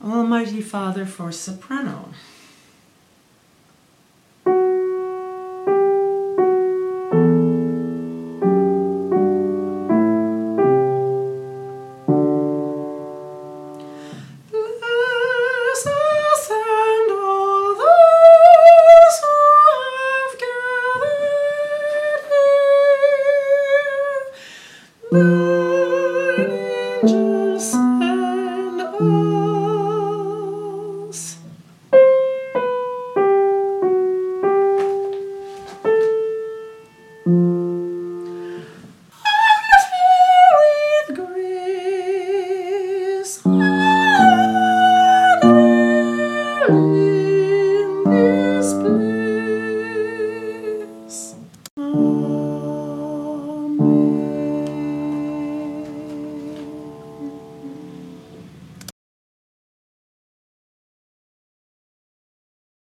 Almighty Father for soprano. Bless us and all those who have gathered here. Thine angels send